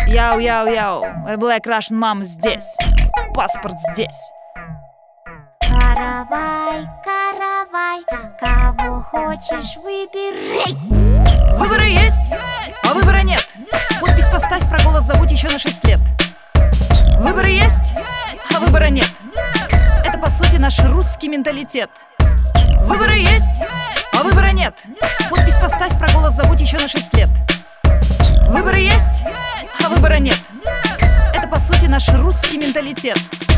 Яу-яу-яу, Black Russian Mama здесь. Паспорт здесь. Каравай, каравай, кого хочешь выбирай. Выборы есть, а выбора нет. Подпись поставь, про голос забудь еще на 6 лет. Выборы есть, а выбора нет. Это по сути наш русский менталитет. Выборы есть, а выбора нет. Подпись поставь, про голос забудь еще на 6 лет. Выборы есть, а выбора нет. Это по сути наш русский менталитет.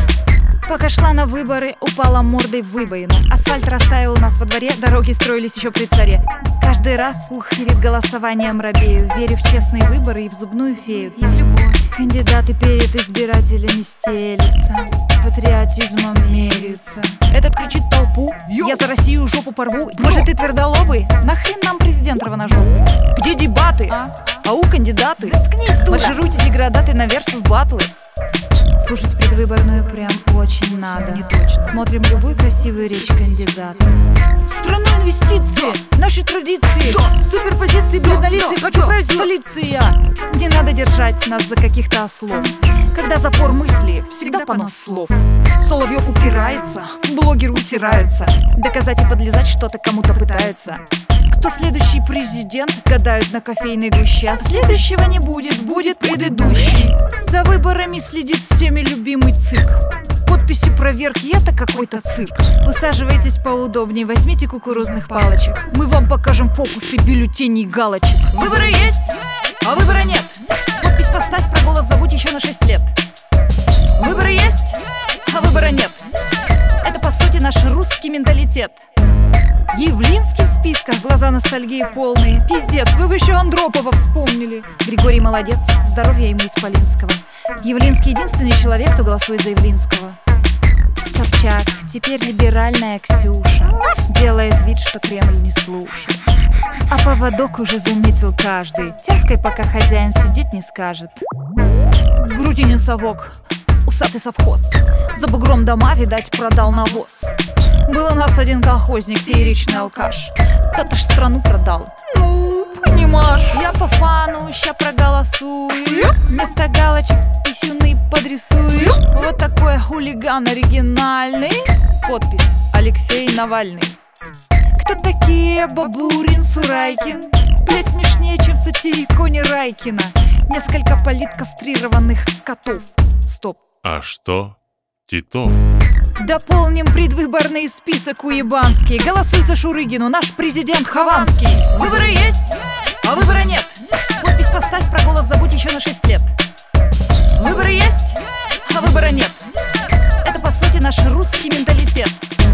Пока шла на выборы, упала мордой в выбоину. Асфальт растаял у нас во дворе, дороги строились еще при царе. Каждый раз, перед голосованием робею, верю в честные выборы и в зубную фею, и в любовь. Кандидаты перед избирателями стелятся, патриотизмом меряются. Этот кричит толпу: я за Россию жопу порву. Может, ты твердолобый? Нахрен нам президент равножопый? Где дебаты? Ау, кандидаты? Маршируйте деградаты на версус батлы. Слушать предвыборную прям очень надо. Не точно. Смотрим любую красивую речь кандидата. Страну инвестиции, наши традиции, суперпозиции, бледнолицые, хочу править столицей я. Не надо держать нас за каких-то ослов. Когда запор мысли, всегда понос слов. Соловьев упирается, блогеры усираются. Доказать и подлизать что-то кому-то пытаются. Кто следующий президент, гадают на кофейной гуще. А следующего не будет, будет предыдущий. За выборами следит всеми любимый ЦИК. Подписи проверки, это какой-то цирк. Усаживайтесь поудобнее, возьмите кукурузных палочек. Мы вам покажем фокусы бюллетеней галочек. Выборы есть, а выбора нет. Подпись поставь, про голос забудь еще на 6 лет. Выборы есть, а выбора нет. Это по сути наш русский менталитет. Явлинский в списках, глаза ностальгии полные. Пиздец, вы бы еще Андропова вспомнили. Григорий молодец, здоровья ему Исполинского. Явлинский единственный человек, кто голосует за Явлинского. Собчак, теперь либеральная Ксюша, делает вид, что Кремль не слушает. А поводок уже заметил каждый. Тявкой, пока хозяин сидеть не скажет. Грудинин совок, усатый совхоз. За бугром дома, видать, продал навоз. Был у нас один колхозник, фееричный алкаш. Кто-то ж страну продал. Ну, понимаешь. Я по фану ща проголосую. Вместо галочек писюны подрисую. Вот такой хулиган оригинальный. Подпись: Алексей Навальный. Кто такие Бабурин, Сурайкин? Блять, смешнее, чем в сатириконе Райкина. Несколько политкастрированных котов. Стоп. А что Титов? Дополним предвыборный список уебанский. Голосуй за Шурыгину, наш президент Хованский. Выборы есть, а выбора нет. Подпись поставь, про голос забудь еще на 6 лет. Выборы есть, а выбора нет. Это по сути наш русский менталитет.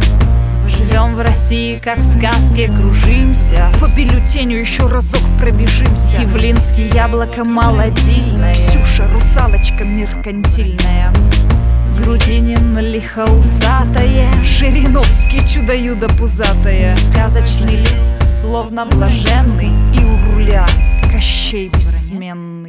Живем в России, как в сказке, кружимся. По бюллетеню еще разок пробежимся. Явлинский яблоко молодильное, Ксюша русалочка меркантильная. Грудинин лихоусатое, Жириновский чудо-юдо пузатое. Сказочный лист, словно блаженный, и у руля Кощей бессменный.